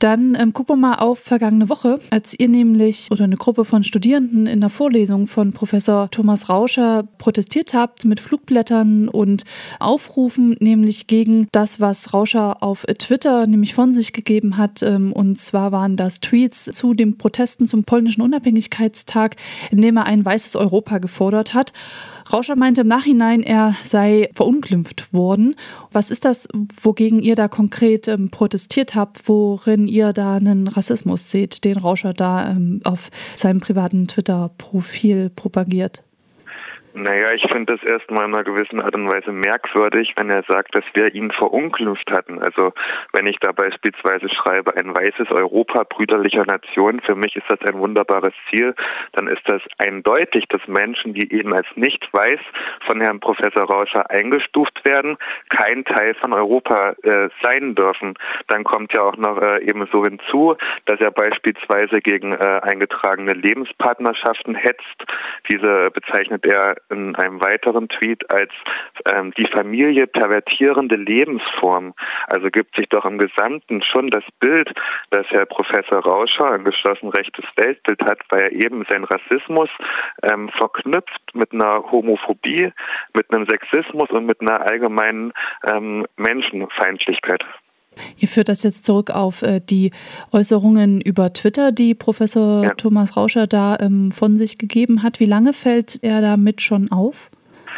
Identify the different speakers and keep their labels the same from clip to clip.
Speaker 1: Dann gucken wir mal auf vergangene Woche, als ihr nämlich oder eine Gruppe von Studierenden in der Vorlesung von Professor Thomas Rauscher protestiert habt mit Flugblättern und Aufrufen, nämlich gegen das, was Rauscher auf Twitter nämlich von sich gegeben hat. Und zwar waren das Tweets zu den Protesten zum polnischen Unabhängigkeitstag, in dem er ein weißes Europa gefordert hat. Rauscher meinte im Nachhinein, er sei verunglimpft worden. Was ist das, wogegen ihr da konkret protestiert habt, worin ihr da einen Rassismus seht, den Rauscher da auf seinem privaten Twitter-Profil propagiert?
Speaker 2: Naja, ich finde das erstmal in einer gewissen Art und Weise merkwürdig, wenn er sagt, dass wir ihn verunglimpft hatten. Also wenn ich da beispielsweise schreibe, ein weißes Europa brüderlicher Nation, für mich ist das ein wunderbares Ziel, dann ist das eindeutig, dass Menschen, die eben als nicht weiß von Herrn Professor Rauscher eingestuft werden, kein Teil von Europa sein dürfen. Dann kommt ja auch noch eben so hinzu, dass er beispielsweise gegen eingetragene Lebenspartnerschaften hetzt. Diese bezeichnet er in einem weiteren Tweet als die Familie pervertierende Lebensform. Also gibt sich doch im Gesamten schon das Bild, dass Herr Professor Rauscher ein geschlossen rechtes Weltbild hat, weil er eben seinen Rassismus verknüpft mit einer Homophobie, mit einem Sexismus und mit einer allgemeinen Menschenfeindlichkeit.
Speaker 1: Ihr führt das jetzt zurück auf die Äußerungen über Twitter, die Professor Thomas Rauscher da von sich gegeben hat. Wie lange fällt er damit schon auf?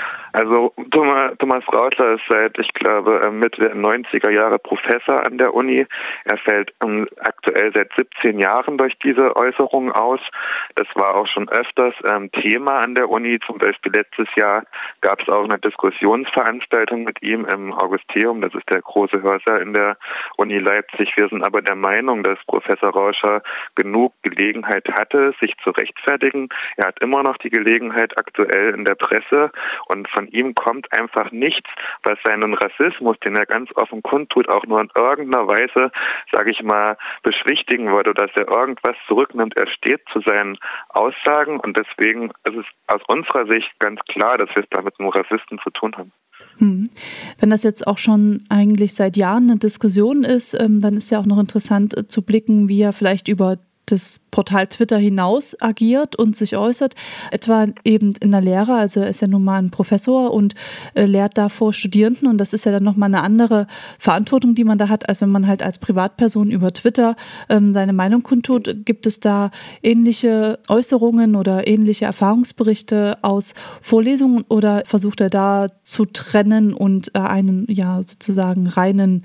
Speaker 2: Also Thomas Rauscher ist seit, ich glaube, Mitte der 90er Jahre Professor an der Uni. Er fällt aktuell seit 17 Jahren durch diese Äußerungen aus. Das war auch schon öfters Thema an der Uni. Zum Beispiel letztes Jahr gab es auch eine Diskussionsveranstaltung mit ihm im Augusteum. Das ist der große Hörsaal in der Uni Leipzig. Wir sind aber der Meinung, dass Professor Rauscher genug Gelegenheit hatte, sich zu rechtfertigen. Er hat immer noch die Gelegenheit aktuell in der Presse und von ihm kommt einfach nichts, was seinen Rassismus, den er ganz offen kundtut, auch nur in irgendeiner Weise, sage ich mal, beschwichtigen würde, dass er irgendwas zurücknimmt. Er steht zu seinen Aussagen und deswegen ist es aus unserer Sicht ganz klar, dass wir es da mit einem Rassisten zu tun haben.
Speaker 1: Wenn das jetzt auch schon eigentlich seit Jahren eine Diskussion ist, dann ist ja auch noch interessant zu blicken, wie er vielleicht über das Portal Twitter hinaus agiert und sich äußert, etwa eben in der Lehre. Also er ist ja nun mal ein Professor und lehrt da vor Studierenden und das ist ja dann nochmal eine andere Verantwortung, die man da hat, als wenn man halt als Privatperson über Twitter seine Meinung kundtut. Gibt es da ähnliche Äußerungen oder ähnliche Erfahrungsberichte aus Vorlesungen oder versucht er da zu trennen und einen sozusagen reinen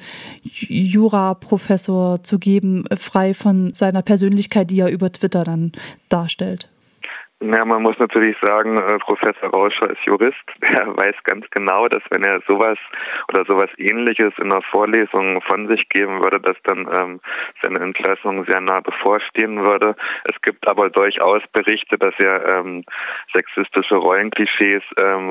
Speaker 1: Jura-Professor zu geben, frei von seiner Persönlichkeit, die er über Twitter dann darstellt?
Speaker 2: Ja, man muss natürlich sagen, Professor Rauscher ist Jurist. Er weiß ganz genau, dass wenn er sowas oder sowas Ähnliches in einer Vorlesung von sich geben würde, dass dann seine Entlassung sehr nah bevorstehen würde. Es gibt aber durchaus Berichte, dass er sexistische Rollenklischees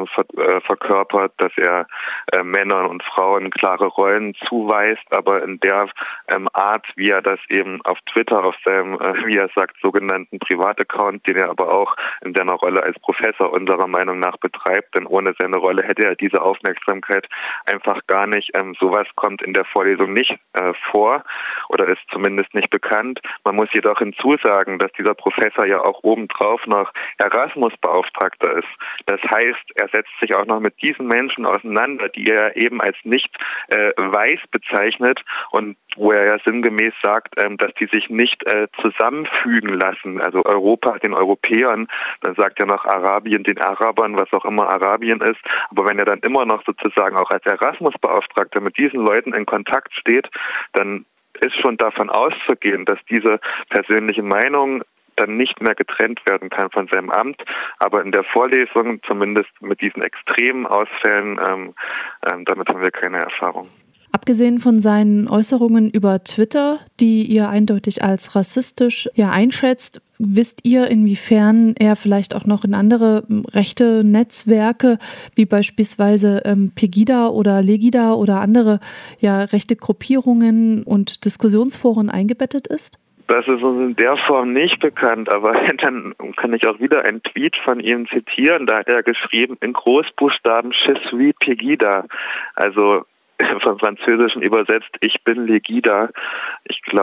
Speaker 2: verkörpert, dass er Männern und Frauen klare Rollen zuweist, aber in der Art, wie er das eben auf Twitter, auf seinem, wie er sagt, sogenannten Privataccount, den er aber auch in seiner Rolle als Professor unserer Meinung nach betreibt, denn ohne seine Rolle hätte er diese Aufmerksamkeit einfach gar nicht. Sowas kommt in der Vorlesung nicht vor oder ist zumindest nicht bekannt. Man muss jedoch hinzusagen, dass dieser Professor ja auch obendrauf noch Erasmus-Beauftragter ist. Das heißt, er setzt sich auch noch mit diesen Menschen auseinander, die er eben als nicht weiß bezeichnet und wo er ja sinngemäß sagt, dass die sich nicht zusammenfügen lassen. Also Europa den Europäern, dann sagt er noch Arabien den Arabern, was auch immer Arabien ist. Aber wenn er dann immer noch sozusagen auch als Erasmus-Beauftragter mit diesen Leuten in Kontakt steht, dann ist schon davon auszugehen, dass diese persönliche Meinung dann nicht mehr getrennt werden kann von seinem Amt. Aber in der Vorlesung, zumindest mit diesen extremen Ausfällen, damit haben wir keine Erfahrung.
Speaker 1: Abgesehen von seinen Äußerungen über Twitter, die ihr eindeutig als rassistisch einschätzt, wisst ihr, inwiefern er vielleicht auch noch in andere rechte Netzwerke, wie beispielsweise Pegida oder Legida oder andere rechte Gruppierungen und Diskussionsforen eingebettet ist?
Speaker 2: Das ist uns in der Form nicht bekannt, aber dann kann ich auch wieder einen Tweet von ihm zitieren. Da hat er geschrieben, in Großbuchstaben, Je suis Pegida, also vom Französischen übersetzt, ich bin Legida. Ich glaube,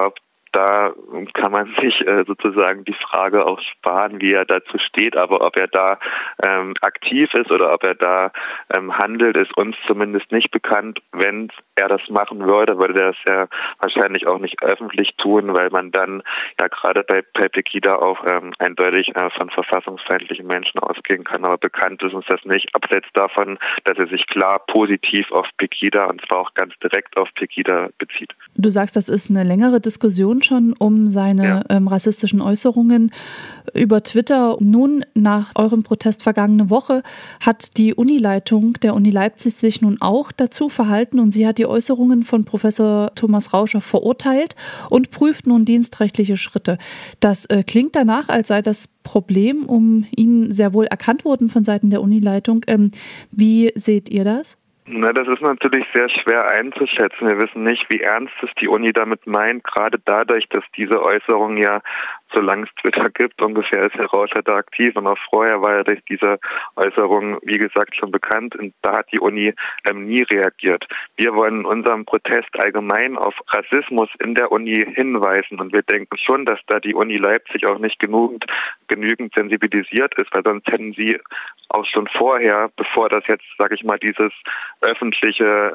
Speaker 2: da kann man sich sozusagen die Frage auch sparen, wie er dazu steht, aber ob er da aktiv ist oder ob er da handelt, ist uns zumindest nicht bekannt. Wenn er das machen würde, würde er das ja wahrscheinlich auch nicht öffentlich tun, weil man dann ja gerade bei Pegida auch eindeutig von verfassungsfeindlichen Menschen ausgehen kann. Aber bekannt ist uns das nicht, abseits davon, dass er sich klar positiv auf Pegida und zwar auch ganz direkt auf Pegida bezieht.
Speaker 1: Du sagst, das ist eine längere Diskussion schon um seine rassistischen Äußerungen über Twitter. Nun, nach eurem Protest vergangene Woche, hat die Unileitung der Uni Leipzig sich nun auch dazu verhalten und sie hat die Äußerungen von Professor Thomas Rauscher verurteilt und prüft nun dienstrechtliche Schritte. Das klingt danach, als sei das Problem um ihn sehr wohl erkannt worden von Seiten der Unileitung. Wie seht ihr das?
Speaker 2: Na, das ist natürlich sehr schwer einzuschätzen. Wir wissen nicht, wie ernst es die Uni damit meint, gerade dadurch, dass diese Äußerung ja, solange es Twitter gibt, ungefähr ist Herr Rauscher da aktiv und auch vorher war er durch diese Äußerung, wie gesagt, schon bekannt und da hat die Uni nie reagiert. Wir wollen in unserem Protest allgemein auf Rassismus in der Uni hinweisen und wir denken schon, dass da die Uni Leipzig auch nicht genügend sensibilisiert ist, weil sonst hätten sie auch schon vorher, bevor das jetzt, sage ich mal, dieses öffentliche,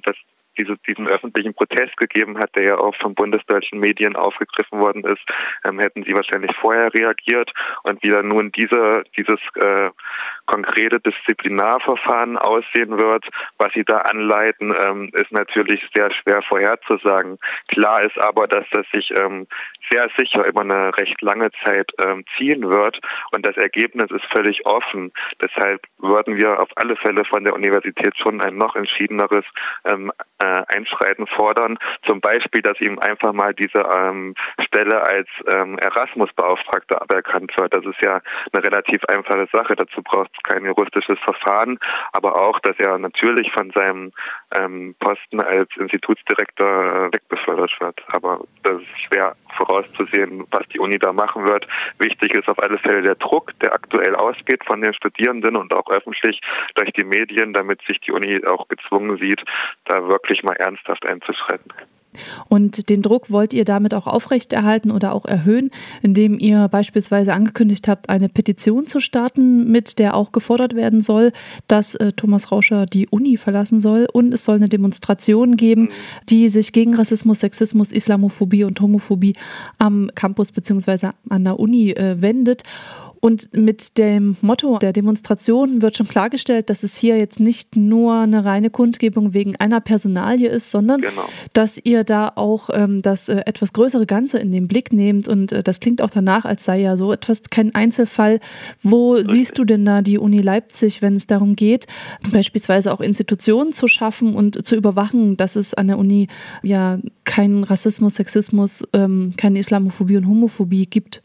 Speaker 2: diesen öffentlichen Protest gegeben hat, der ja auch von bundesdeutschen Medien aufgegriffen worden ist, hätten sie wahrscheinlich vorher reagiert und wie dann nun dieses konkrete Disziplinarverfahren aussehen wird, was sie da anleiten, ist natürlich sehr schwer vorherzusagen. Klar ist aber, dass das sich sehr sicher über eine recht lange Zeit ziehen wird und das Ergebnis ist völlig offen. Deshalb würden wir auf alle Fälle von der Universität schon ein noch entschiedeneres Einschreiten fordern. Zum Beispiel, dass ihm einfach mal diese Stelle als Erasmus-Beauftragter aberkannt wird. Das ist ja eine relativ einfache Sache. Dazu braucht es kein juristisches Verfahren. Aber auch, dass er natürlich von seinem Posten als Institutsdirektor wegbefördert wird. Aber das ist schwer vorauszusehen, was die Uni da machen wird. Wichtig ist auf alle Fälle der Druck, der aktuell ausgeht von den Studierenden und auch öffentlich durch die Medien, damit sich die Uni auch gezwungen sieht, da wirklich mal ernsthaft einzuschreiten.
Speaker 1: Und den Druck wollt ihr damit auch aufrechterhalten oder auch erhöhen, indem ihr beispielsweise angekündigt habt, eine Petition zu starten, mit der auch gefordert werden soll, dass Thomas Rauscher die Uni verlassen soll. Und es soll eine Demonstration geben, die sich gegen Rassismus, Sexismus, Islamophobie und Homophobie am Campus bzw. an der Uni wendet. Und mit dem Motto der Demonstration wird schon klargestellt, dass es hier jetzt nicht nur eine reine Kundgebung wegen einer Personalie ist, sondern dass ihr da auch das etwas größere Ganze in den Blick nehmt. Und das klingt auch danach, als sei ja so etwas kein Einzelfall. Wo siehst du denn da die Uni Leipzig, wenn es darum geht, beispielsweise auch Institutionen zu schaffen und zu überwachen, dass es an der Uni ja keinen Rassismus, Sexismus, keine Islamophobie und Homophobie gibt?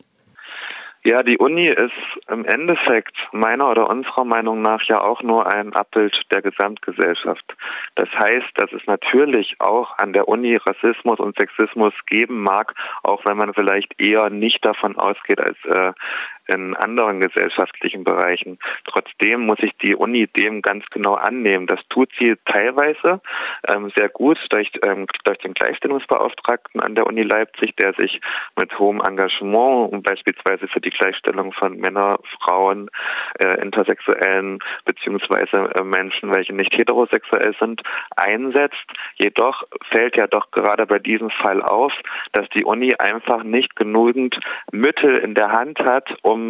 Speaker 2: Ja, die Uni ist im Endeffekt meiner oder unserer Meinung nach ja auch nur ein Abbild der Gesamtgesellschaft. Das heißt, dass es natürlich auch an der Uni Rassismus und Sexismus geben mag, auch wenn man vielleicht eher nicht davon ausgeht als in anderen gesellschaftlichen Bereichen. Trotzdem muss sich die Uni dem ganz genau annehmen. Das tut sie teilweise sehr gut durch den Gleichstellungsbeauftragten an der Uni Leipzig, der sich mit hohem Engagement beispielsweise für die Gleichstellung von Männern, Frauen, Intersexuellen beziehungsweise Menschen, welche nicht heterosexuell sind, einsetzt. Jedoch fällt ja doch gerade bei diesem Fall auf, dass die Uni einfach nicht genügend Mittel in der Hand hat, um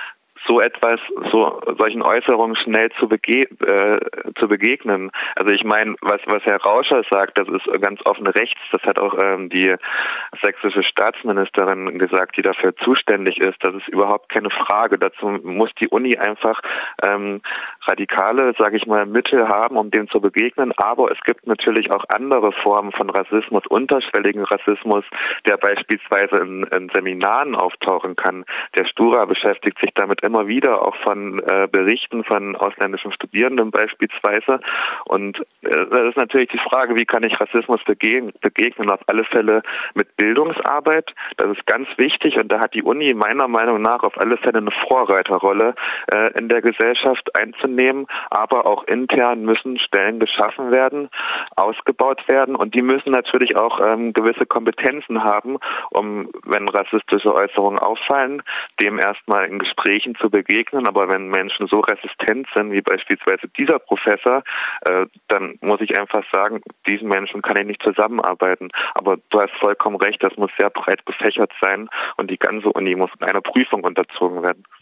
Speaker 2: solchen Äußerungen schnell zu begegnen. Also ich meine, was Herr Rauscher sagt, das ist ganz offen rechts. Das hat auch die sächsische Staatsministerin gesagt, die dafür zuständig ist. Das ist überhaupt keine Frage. Dazu muss die Uni einfach radikale, sage ich mal, Mittel haben, um dem zu begegnen. Aber es gibt natürlich auch andere Formen von Rassismus, unterschwelligen Rassismus, der beispielsweise in Seminaren auftauchen kann. Der Stura beschäftigt sich damit immer wieder, auch von Berichten von ausländischen Studierenden beispielsweise. Und das ist natürlich die Frage, wie kann ich Rassismus begegnen? Auf alle Fälle mit Bildungsarbeit. Das ist ganz wichtig und da hat die Uni meiner Meinung nach auf alle Fälle eine Vorreiterrolle in der Gesellschaft einzunehmen. Aber auch intern müssen Stellen geschaffen werden, ausgebaut werden und die müssen natürlich auch gewisse Kompetenzen haben, um, wenn rassistische Äußerungen auffallen, dem erstmal in Gesprächen zu begegnen. Aber wenn Menschen so resistent sind, wie beispielsweise dieser Professor, dann muss ich einfach sagen, diesen Menschen kann ich nicht zusammenarbeiten. Aber du hast vollkommen recht, das muss sehr breit gefächert sein und die ganze Uni muss einer Prüfung unterzogen werden.